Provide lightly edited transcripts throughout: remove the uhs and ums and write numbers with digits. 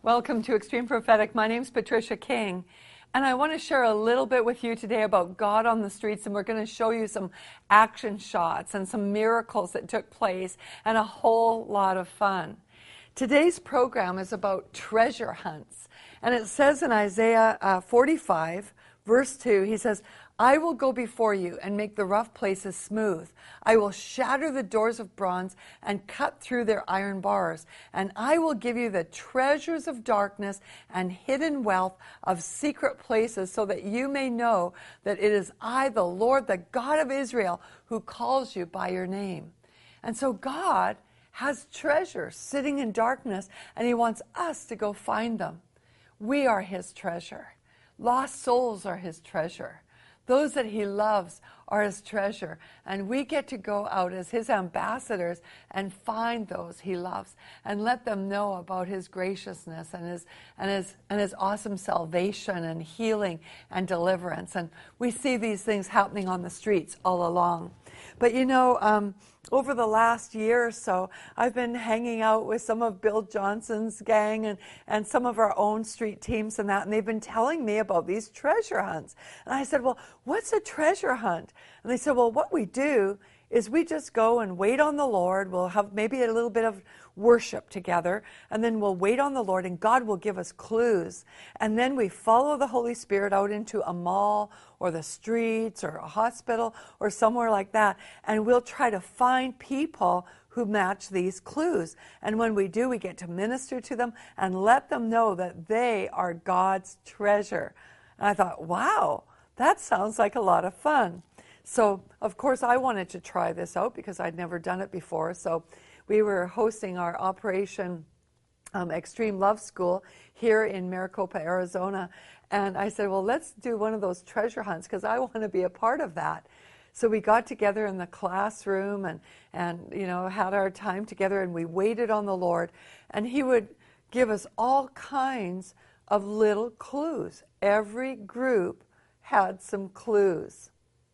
Welcome to Extreme Prophetic. My name's Patricia King, and I want to share a little bit with you today about God on the streets, and we're going to show you some action shots and some miracles that took place and a whole lot of fun. Today's program is about treasure hunts, and it says in Isaiah 45, verse 2, he says, I will go before you and make the rough places smooth. I will shatter the doors of bronze and cut through their iron bars. And I will give you the treasures of darkness and hidden wealth of secret places, so that you may know that it is I, the Lord, the God of Israel, who calls you by your name. And so God has treasures sitting in darkness, and he wants us to go find them. We are his treasure. Lost souls are his treasure. Those that he loves are his treasure, and we get to go out as his ambassadors and find those he loves and let them know about his graciousness and his awesome salvation and healing and deliverance. And we see these things happening on the streets all along. But you know, over the last year or so, I've been hanging out with some of Bill Johnson's gang and some of our own street teams and that, and they've been telling me about these treasure hunts. And I said, well, what's a treasure hunt? And they said, well, what we do is we just go and wait on the Lord. We'll have maybe a little bit of worship together, and then we'll wait on the Lord, and God will give us clues. And then we follow the Holy Spirit out into a mall or the streets or a hospital or somewhere like that, and we'll try to find people who match these clues. And when we do, we get to minister to them and let them know that they are God's treasure. And I thought, wow, that sounds like a lot of fun. So, of course, I wanted to try this out because I'd never done it before. So we were hosting our Operation Extreme Love School here in Maricopa, Arizona. And I said, well, let's do one of those treasure hunts because I want to be a part of that. So we got together in the classroom and you know, had our time together, and we waited on the Lord. And he would give us all kinds of little clues. Every group had some clues.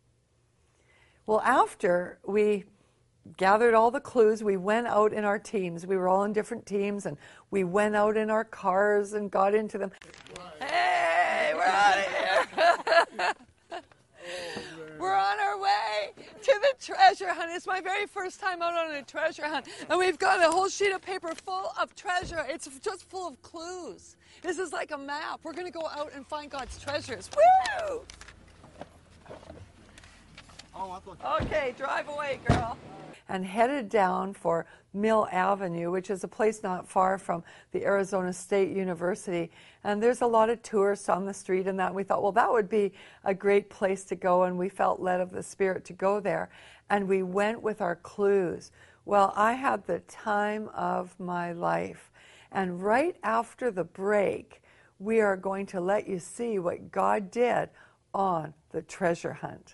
Well, after we gathered all the clues, we went out in our teams. We were all in different teams, and we went out in our cars and got into them. Hey, we're out of here. We're on our way to the treasure hunt. It's my very first time out on a treasure hunt, and we've got a whole sheet of paper full of treasure. It's just full of clues. This is like a map. We're going to go out and find God's treasures. Woo! Okay, drive away, girl. And headed down for Mill Avenue, which is a place not far from the Arizona State University. And there's a lot of tourists on the street and that. And we thought, well, that would be a great place to go. And we felt led of the Spirit to go there. And we went with our clues. Well, I had the time of my life. And right after the break, we are going to let you see what God did on the treasure hunt.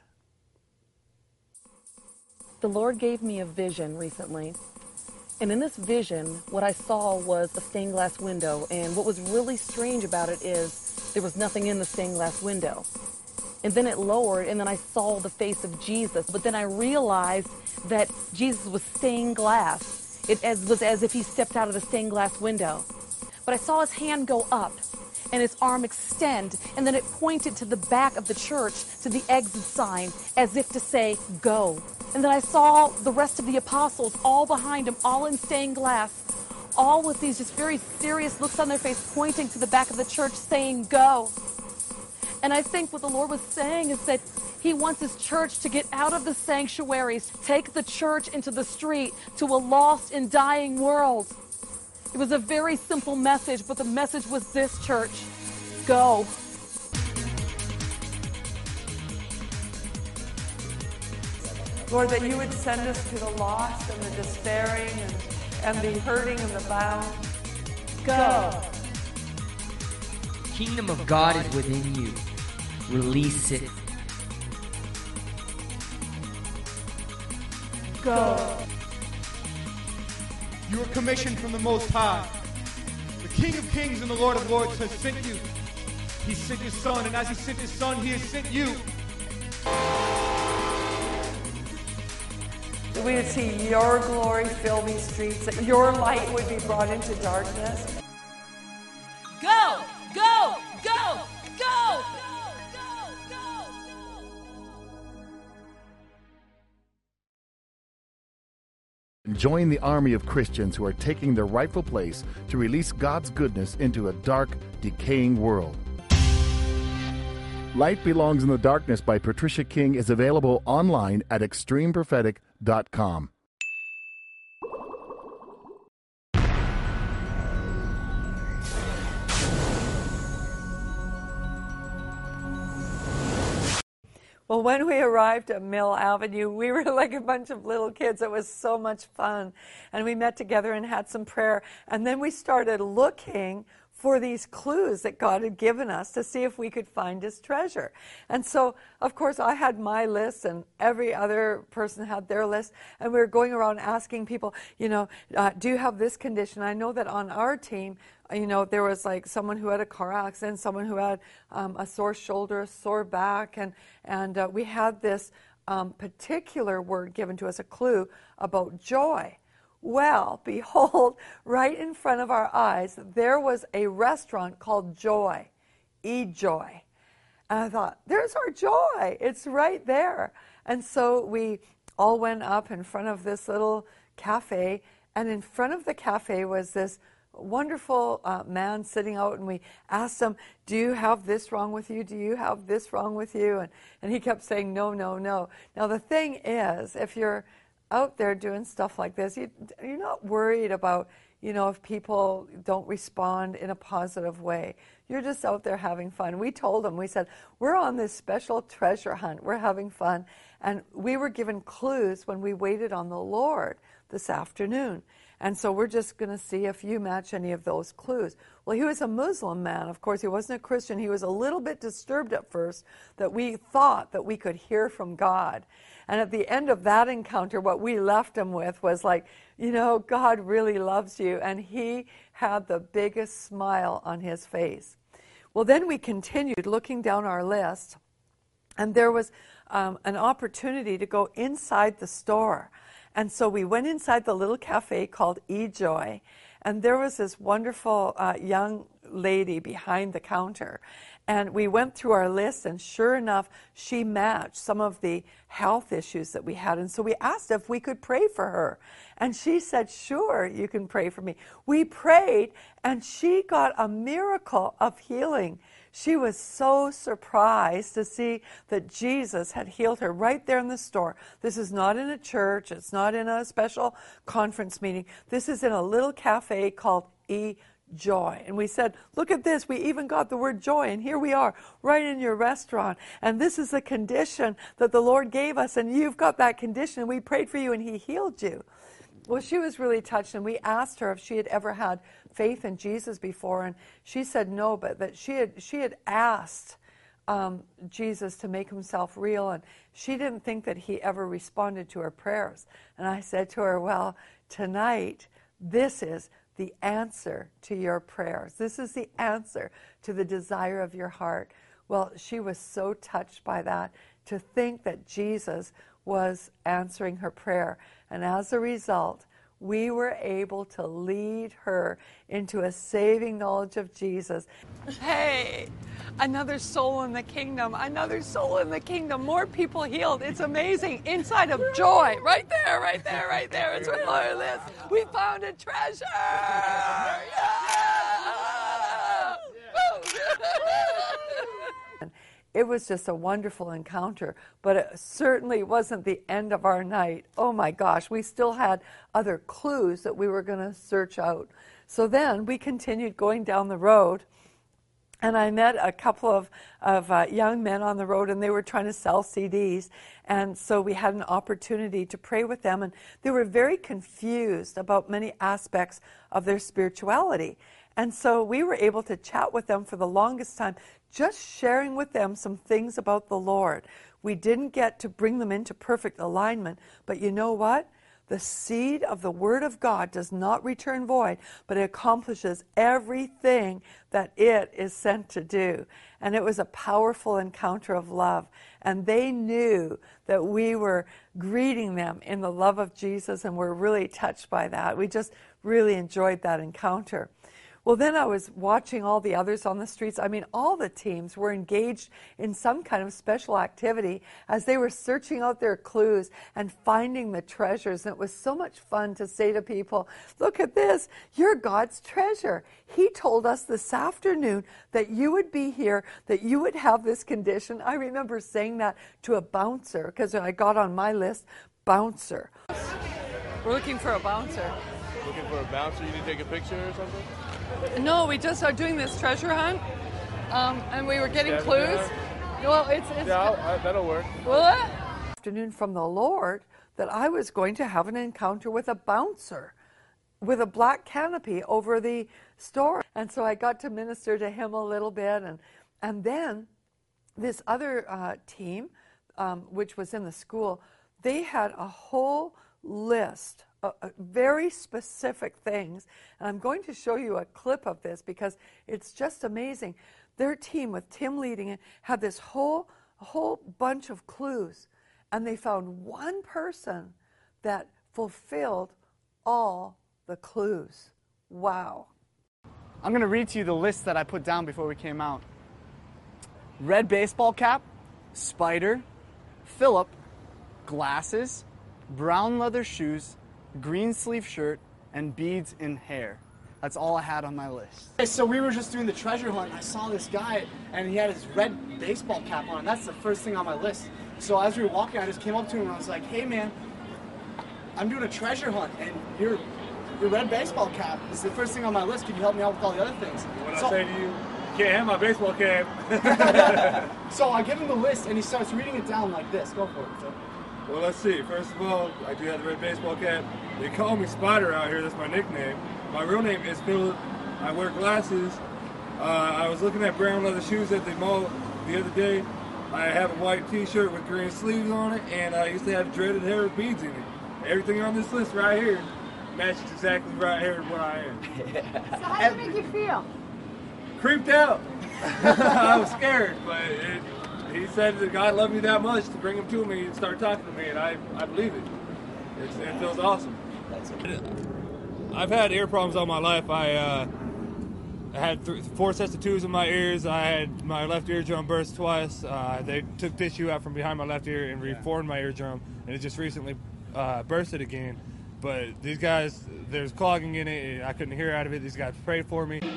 The Lord gave me a vision recently, and in this vision, what I saw was a stained glass window, and what was really strange about it is there was nothing in the stained glass window. And then it lowered, and then I saw the face of Jesus, but then I realized that Jesus was stained glass. It was as if he stepped out of the stained glass window. But I saw his hand go up, and his arm extend, and then it pointed to the back of the church, to the exit sign, as if to say, go. And then I saw the rest of the apostles all behind him, all in stained glass, all with these just very serious looks on their face, pointing to the back of the church, saying, go. And I think what the Lord was saying is that he wants his church to get out of the sanctuaries, take the church into the street to a lost and dying world. It was a very simple message, but the message was this, church: go. Lord, that you would send us to the lost and the despairing and the hurting and the bound. Go. Kingdom of God is within you. Release it. Go. You are commissioned from the Most High. The King of Kings and the Lord of Lords has sent you. He sent his Son, and as he sent his Son, he has sent you. That we would see your glory fill these streets, that your light would be brought into darkness. Join the army of Christians who are taking their rightful place to release God's goodness into a dark, decaying world. Light Belongs in the Darkness by Patricia King is available online at extremeprophetic.com. Well, when we arrived at Mill Avenue, we were like a bunch of little kids. It was so much fun. And we met together and had some prayer. And then we started looking for these clues that God had given us to see if we could find his treasure. And so, of course, I had my list and every other person had their list. And we were going around asking people, do you have this condition? I know that on our team, there was like someone who had a car accident, someone who had a sore shoulder, a sore back, and we had this particular word given to us, a clue about joy. Well, behold, right in front of our eyes, there was a restaurant called Joy, E-Joy. And I thought, there's our joy. It's right there. And so we all went up in front of this little cafe, and in front of the cafe was this wonderful man sitting out, and we asked him, do you have this wrong with you? Do you have this wrong with you? And he kept saying, no, no, no. Now, the thing is, if you're out there doing stuff like this, you're not worried about, if people don't respond in a positive way. You're just out there having fun. We told him, we said, we're on this special treasure hunt. We're having fun. And we were given clues when we waited on the Lord this afternoon. And so we're just going to see if you match any of those clues. Well, he was a Muslim man. Of course, he wasn't a Christian. He was a little bit disturbed at first that we thought that we could hear from God. And at the end of that encounter, what we left him with was like, God really loves you. And he had the biggest smile on his face. Well, then we continued looking down our list, and there was an opportunity to go inside the store. And so we went inside the little cafe called E-Joy, and there was this wonderful young lady behind the counter. And we went through our list, and sure enough, she matched some of the health issues that we had. And so we asked if we could pray for her. And she said, sure, you can pray for me. We prayed, and she got a miracle of healing. She was so surprised to see that Jesus had healed her right there in the store. This is not in a church. It's not in a special conference meeting. This is in a little cafe called E-Joy. And we said, look at this. We even got the word joy. And here we are right in your restaurant. And this is the condition that the Lord gave us. And you've got that condition. And we prayed for you and he healed you. Well, she was really touched, and we asked her if she had ever had faith in Jesus before, and she said no, but that she had asked Jesus to make himself real, and she didn't think that he ever responded to her prayers. And I said to her, well, tonight, this is the answer to your prayers. This is the answer to the desire of your heart. Well, she was so touched by that, to think that Jesus was answering her prayer. And as a result, we were able to lead her into a saving knowledge of Jesus. Hey, another soul in the kingdom, another soul in the kingdom, more people healed. It's amazing. Inside of Joy, right there, right there, right there. It's right on our list. We found a treasure. Yeah! It was just a wonderful encounter, but it certainly wasn't the end of our night. Oh my gosh, we still had other clues that we were going to search out. So then we continued going down the road, and I met a couple of young men on the road, and they were trying to sell CDs. And so we had an opportunity to pray with them, and they were very confused about many aspects of their spirituality. And so we were able to chat with them for the longest time, just sharing with them some things about the Lord. We didn't get to bring them into perfect alignment, but you know what? The seed of the Word of God does not return void, but it accomplishes everything that it is sent to do. And it was a powerful encounter of love. And they knew that we were greeting them in the love of Jesus, and were really touched by that. We just really enjoyed that encounter. Well, then I was watching all the others on the streets. I mean, all the teams were engaged in some kind of special activity as they were searching out their clues and finding the treasures. And it was so much fun to say to people, look at this, you're God's treasure. He told us this afternoon that you would be here, that you would have this condition. I remember saying that to a bouncer because I got on my list, bouncer. We're looking for a bouncer. Looking for a bouncer? You need to take a picture or something? No, we just are doing this treasure hunt, and we were getting clues. Well, it's yeah, that'll work. Will it? Afternoon from the Lord that I was going to have an encounter with a bouncer with a black canopy over the store, and so I got to minister to him a little bit, and then this other team, which was in the school, they had a whole list. Very specific things, and I'm going to show you a clip of this because it's just amazing. Their team, with Tim leading it, had this whole bunch of clues, and they found one person that fulfilled all the clues. Wow. I'm going to read to you the list that I put down before we came out. Red baseball cap, spider, Philip, glasses, brown leather shoes, green sleeve shirt, and beads in hair. That's all I had on my list. So we were just doing the treasure hunt, and I saw this guy, and he had his red baseball cap on, and that's the first thing on my list. So as we were walking, I just came up to him, and I was like, hey man, I'm doing a treasure hunt, and your red baseball cap is the first thing on my list. Could you help me out with all the other things? When I say to you, can't have my baseball cap. So I give him the list, and he starts reading it down like this. Go for it, Phil. Well, let's see. First of all, I do have the red baseball cap. They call me Spider out here. That's my nickname. My real name is Philip. I wear glasses. I was looking at brown leather shoes at the mall the other day. I have a white t-shirt with green sleeves on it, and I used to have dreaded hair with beads in it. Everything on this list right here matches exactly right here what I am. So how does it make you feel? Creeped out. I was scared, but he said that God loved me that much to bring him to me and start talking to me, and I believe it. It feels awesome. I've had ear problems all my life. I had 4 sets of tubes in my ears. I had my left eardrum burst twice. They took tissue out from behind my left ear and reformed my eardrum, and it just recently bursted again. But these guys, there's clogging in it. I couldn't hear out of it. These guys prayed for me.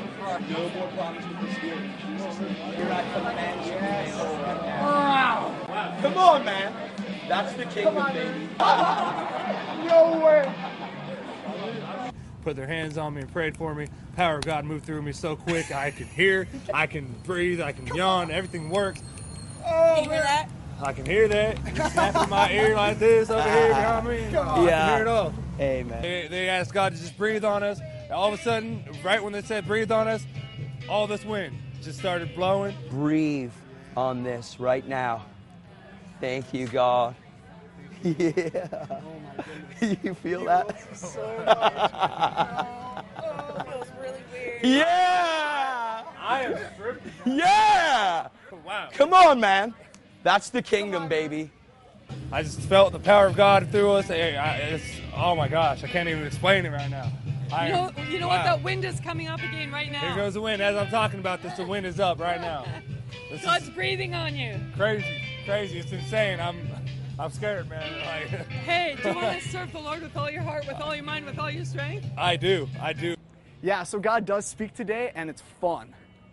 Wow. Come on, man. That's the kingdom, baby. No way. Put their hands on me and prayed for me. Power of God moved through me so quick. I could hear, I can breathe, I can yawn. Everything works. Oh, you hear that? I can hear that. Just snapping my ear like this over here behind me. I can hear it all. Amen. They asked God to just breathe on us. All of a sudden, right when they said breathe on us, all this wind just started blowing. Breathe on this right now. Thank you, God. Yeah. You feel that? So much. Oh, it feels really weird. Yeah. I am tripping. Yeah. Wow. Come on, man. That's the kingdom, baby. I just felt the power of God through us. Oh my gosh, I can't even explain it right now. You know what? That wind is coming up again right now. Here goes the wind. As I'm talking about this, the wind is up right now. This God's breathing on you. Crazy. It's insane. I'm scared, man. Hey, do you want to serve the Lord with all your heart, with all your mind, with all your strength? I do. Yeah, so God does speak today, and it's fun.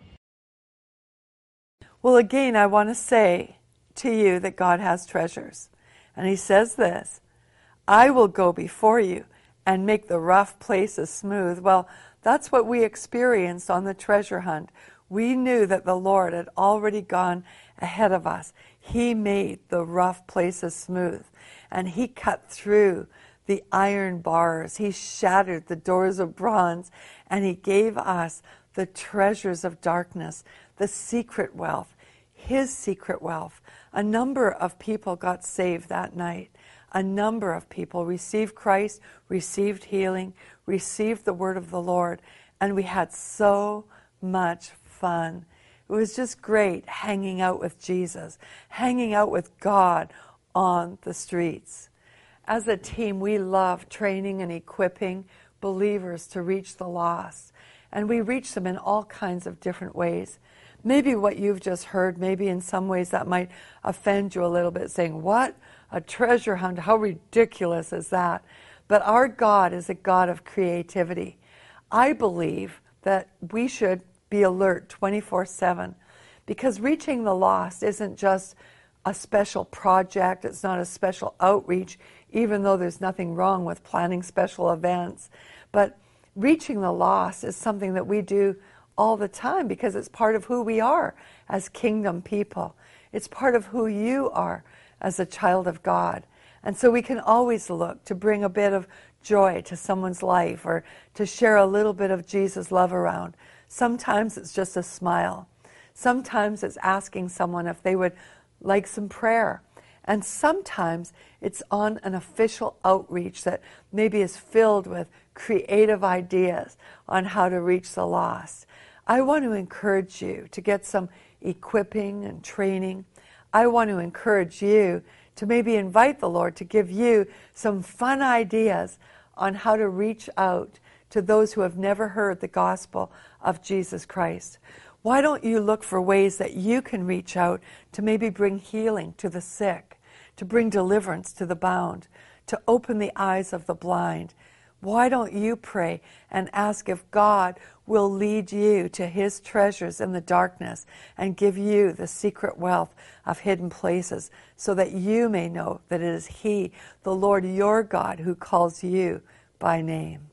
Well, again, I want to say to you that God has treasures. And he says this, I will go before you and make the rough places smooth. Well, that's what we experienced on the treasure hunt. We knew that the Lord had already gone ahead of us. He made the rough places smooth, and he cut through the iron bars. He shattered the doors of bronze, and he gave us the treasures of darkness, the secret wealth, his secret wealth. A number of people got saved that night. A number of people received Christ, received healing, received the word of the Lord, and we had so much fun. It was just great hanging out with Jesus, hanging out with God on the streets. As a team, we love training and equipping believers to reach the lost. And we reach them in all kinds of different ways. Maybe what you've just heard, maybe in some ways that might offend you a little bit, saying, what? A treasure hunt? How ridiculous is that? But our God is a God of creativity. I believe that we should be alert 24/7, because reaching the lost isn't just a special project. It's not a special outreach, even though there's nothing wrong with planning special events. But reaching the lost is something that we do all the time, because it's part of who we are as kingdom people. It's part of who you are as a child of God. And so we can always look to bring a bit of joy to someone's life, or to share a little bit of Jesus' love around. Sometimes it's just a smile. Sometimes it's asking someone if they would like some prayer. And sometimes it's on an official outreach that maybe is filled with creative ideas on how to reach the lost. I want to encourage you to get some equipping and training. I want to encourage you to maybe invite the Lord to give you some fun ideas on how to reach out to those who have never heard the gospel of Jesus Christ. Why don't you look for ways that you can reach out to maybe bring healing to the sick, to bring deliverance to the bound, to open the eyes of the blind? Why don't you pray and ask if God will lead you to His treasures in the darkness and give you the secret wealth of hidden places, so that you may know that it is He, the Lord your God, who calls you by name.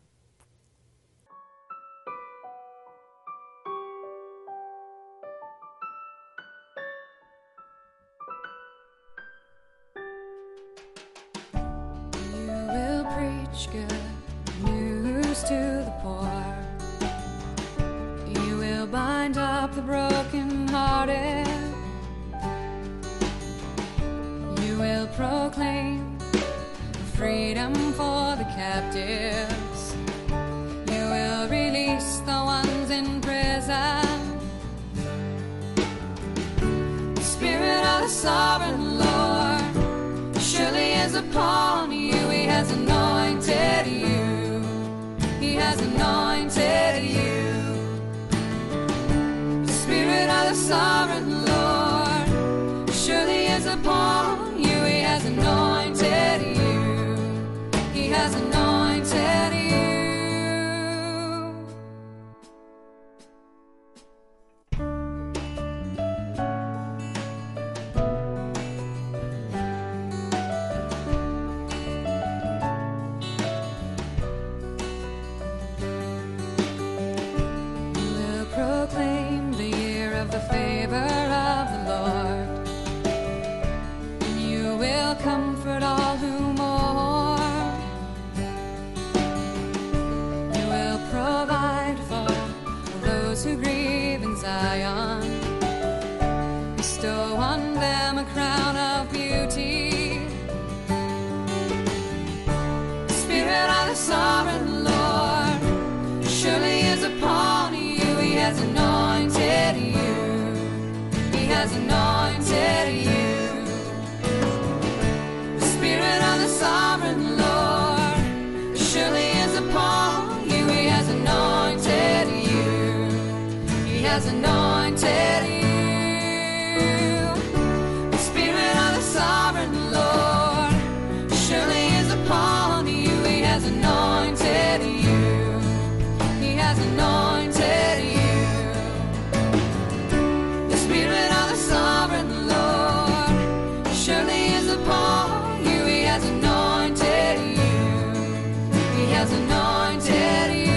You will preach good news to the poor. You will bind up the brokenhearted. You will proclaim freedom for the captives. You will release the ones in prison. The Spirit of the sovereign Lord surely is upon you. He has anointed you. He has anointed you. The Spirit of the sovereign Lord surely is upon you. He has anointed you. He has anointed you. You will proclaim the year of the favor of the Lord. And you will comfort all who mourn. You will provide for those who grieve in Zion. Bestow on them a crown of beauty. The Spirit of the sovereign Lord surely is upon you. He has anointed you. He has anointed you. The Spirit of the sovereign Lord surely is upon you. He has anointed you. He has anointed you. The Spirit of the sovereign Lord surely is upon you. He has anointed you. He has anointed you. The Spirit of the sovereign Lord surely is upon you. He has anointed you. He has anointed you.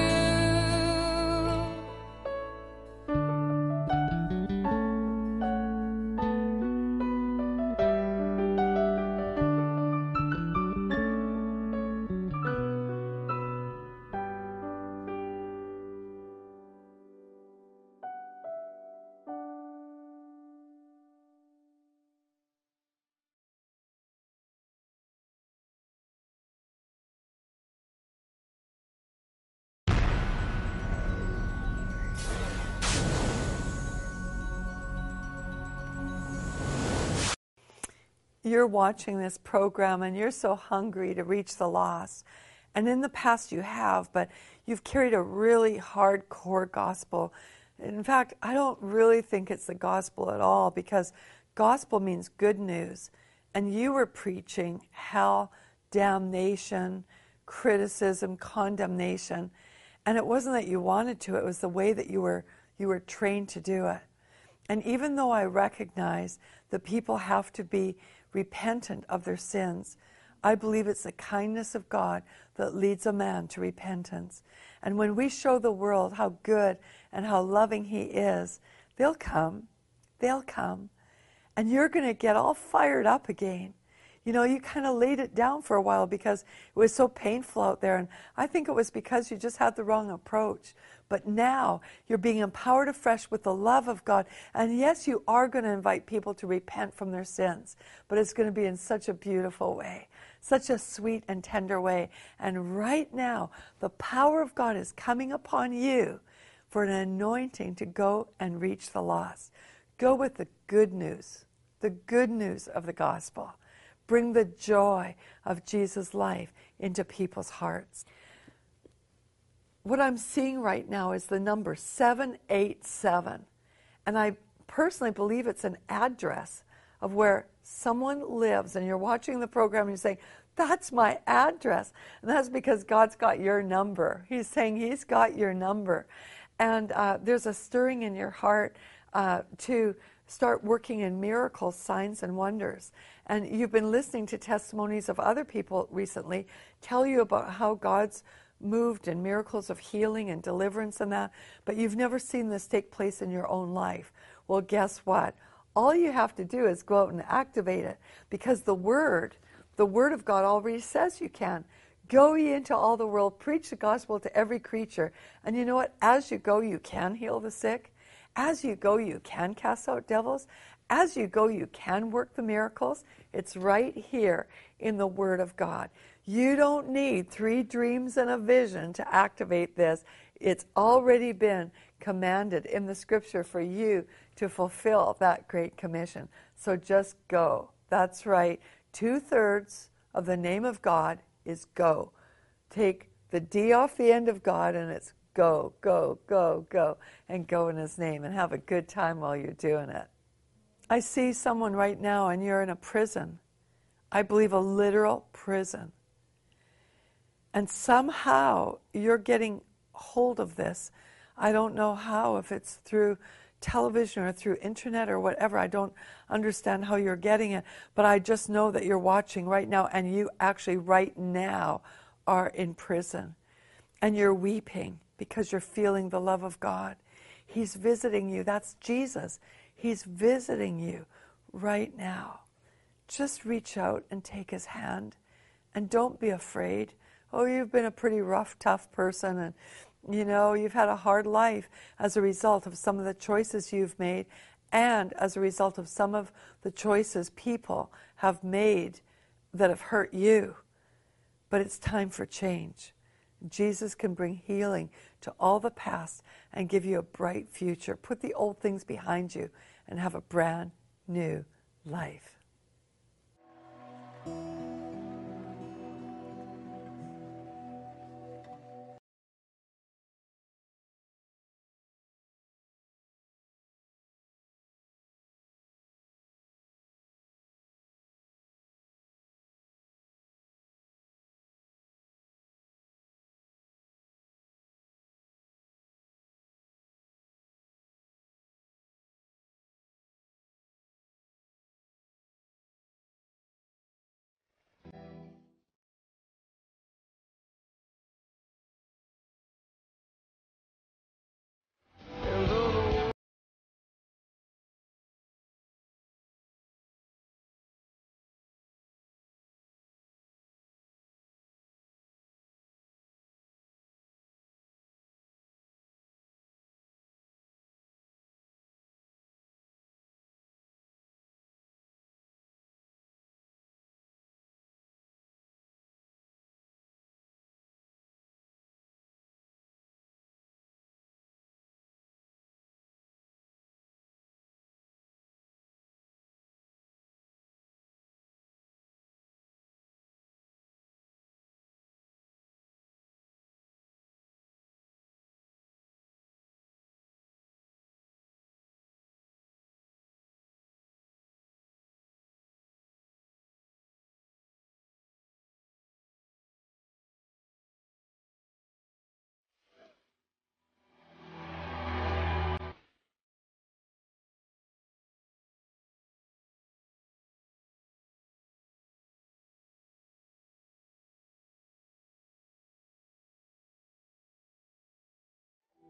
You're watching this program and you're so hungry to reach the lost. And in the past you have, but you've carried a really hardcore gospel. In fact, I don't really think it's the gospel at all, because gospel means good news. And you were preaching hell, damnation, criticism, condemnation. And it wasn't that you wanted to, it was the way that you were trained to do it. And even though I recognize that people have to be repentant of their sins, I believe it's the kindness of God that leads a man to repentance. And when we show the world how good and how loving He is, they'll come. They'll come. And you're going to get all fired up again. You know, you kind of laid it down for a while because it was so painful out there. And I think it was because you just had the wrong approach. But now you're being empowered afresh with the love of God. And yes, you are going to invite people to repent from their sins. But it's going to be in such a beautiful way, such a sweet and tender way. And right now, the power of God is coming upon you for an anointing to go and reach the lost. Go with the good news of the gospel. Bring the joy of Jesus' life into people's hearts. What I'm seeing right now is the number 787. And I personally believe it's an address of where someone lives. And you're watching the program and you're saying, that's my address. And that's because God's got your number. He's saying He's got your number. And there's a stirring in your heart to start working in miracles, signs, and wonders. And you've been listening to testimonies of other people recently tell you about how God's moved in miracles of healing and deliverance and that, but you've never seen this take place in your own life. Well, guess what? All you have to do is go out and activate it, because the Word of God already says you can. Go ye into all the world, preach the gospel to every creature. And you know what? As you go, you can heal the sick. As you go, you can cast out devils. As you go, you can work the miracles. It's right here in the Word of God. You don't need 3 dreams and a vision to activate this. It's already been commanded in the Scripture for you to fulfill that great commission. So just go. That's right. 2/3 of the name of God is go. Take the D off the end of God and it's go, go, go, go, and go in His name and have a good time while you're doing it. I see someone right now and you're in a prison. I believe a literal prison. And somehow you're getting hold of this. I don't know how, if it's through television or through internet or whatever. I don't understand how you're getting it. But I just know that you're watching right now, and you actually right now are in prison. And you're weeping because you're feeling the love of God. He's visiting you. That's Jesus. He's visiting you right now. Just reach out and take His hand. And don't be afraid. Oh, you've been a pretty rough, tough person, and you've had a hard life as a result of some of the choices you've made, and as a result of some of the choices people have made that have hurt you. But it's time for change. Jesus can bring healing to all the past and give you a bright future. Put the old things behind you and have a brand new life.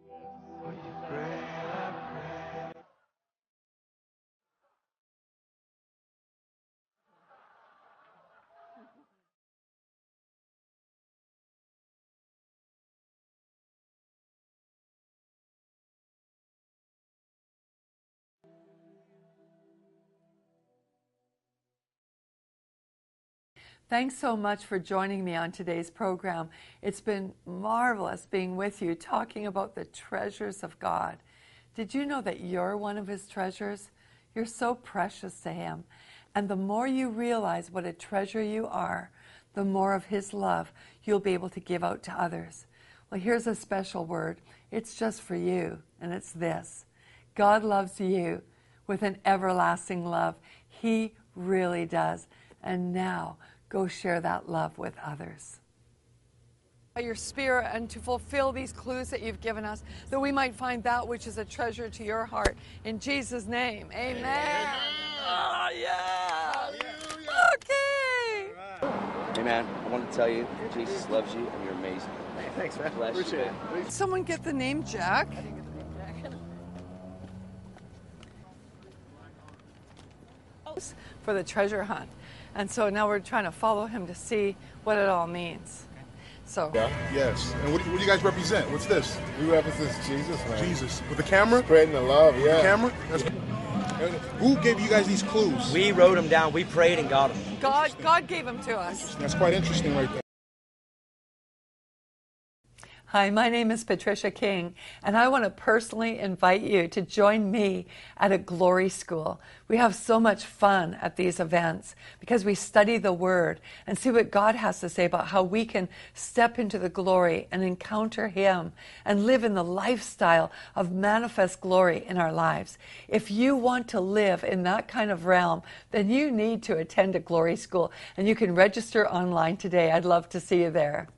Thanks so much for joining me on today's program. It's been marvelous being with you, talking about the treasures of God. Did you know that you're one of His treasures? You're so precious to Him. And the more you realize what a treasure you are, the more of His love you'll be able to give out to others. Well, here's a special word. It's just for you, and it's this. God loves you with an everlasting love. He really does. And now, go share that love with others. Your spirit, and to fulfill these clues that you've given us, that we might find that which is a treasure to your heart. In Jesus' name, amen. Amen. Oh, yeah. Hallelujah. Okay. Hey, man, I want to tell you, Jesus loves you, and you're amazing. Thanks, man. Bless Appreciate you, it. man. Someone get the name Jack? For the treasure hunt. And so now we're trying to follow him to see what it all means. So yeah. Yes. And what do you guys represent? What's this? We represent Jesus, man. Jesus. With the camera? Spreading the love, yeah. The camera? That's Who gave you guys these clues? We wrote them down. We prayed and got them. God gave them to us. That's quite interesting right there. Hi, my name is Patricia King, and I want to personally invite you to join me at a Glory School. We have so much fun at these events because we study the Word and see what God has to say about how we can step into the glory and encounter Him and live in the lifestyle of manifest glory in our lives. If you want to live in that kind of realm, then you need to attend a Glory School, and you can register online today. I'd love to see you there.